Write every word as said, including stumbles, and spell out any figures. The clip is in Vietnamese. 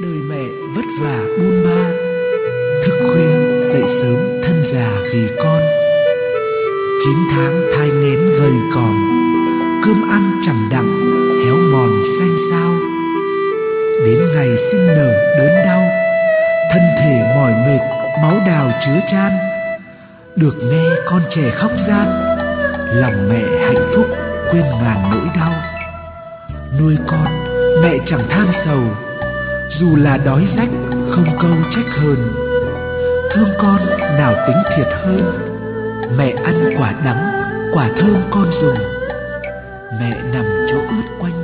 Đời mẹ vất vả buôn ba, thức khuya dậy sớm thân già vì con. Chín tháng thai nghén gầy còm, cơm ăn chẳng đặng héo mòn xanh xao. Đến ngày sinh nở đớn đau, thân thể mỏi mệt máu đào chứa chan. Được nghe con trẻ khóc gian, lòng mẹ hạnh phúc quên ngàn nỗi đau. Nuôi con mẹ chẳng than sầu, dù là đói rách không câu trách hờn. Thương con nào tính thiệt hơn, mẹ ăn quả đắng quả thơm con dùng. Mẹ nằm chỗ ướt quanh